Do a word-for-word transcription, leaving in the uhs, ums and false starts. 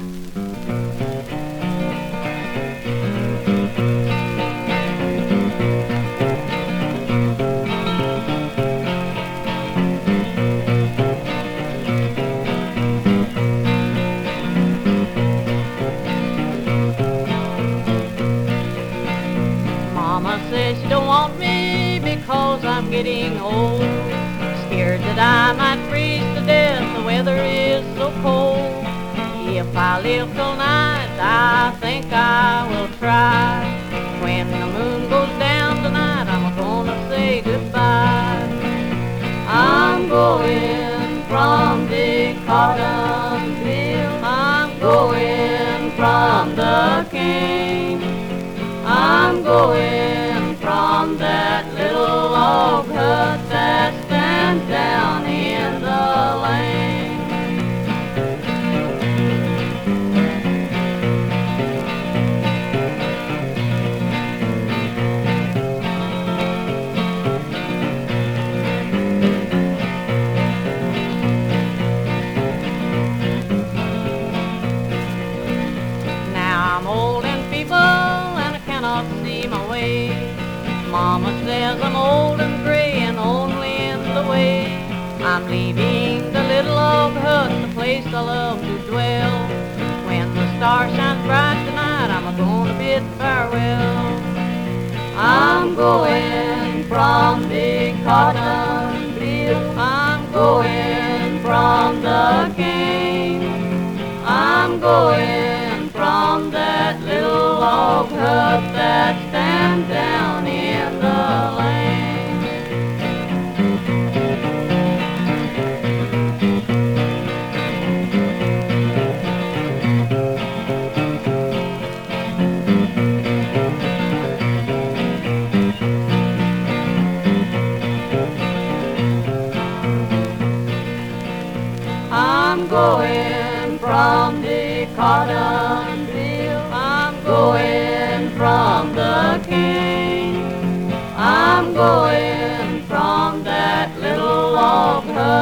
Mama says she don't want me because I'm getting old. Scared that I might freeze to death, the weather is so cold. If I live till night, I think I will try. When the moon goes down tonight, I'm gonna say goodbye. I'm going from the cotton field. I'm going from the cane. I'm going from that little log hut that stands down in the lane. Now I'm old and feeble and I cannot see my way. Mama says I'm old and gray and only in the way. I'm leaving the little log hut, the place I love to dwell. When the star shines bright tonight, I'm gonna bid farewell. I'm going from the cotton field. I'm going from the cane. I'm going from that little log hut that stands down in the lane. I'm going from the cotton field. I'm going from the cane. I'm going from that little log hut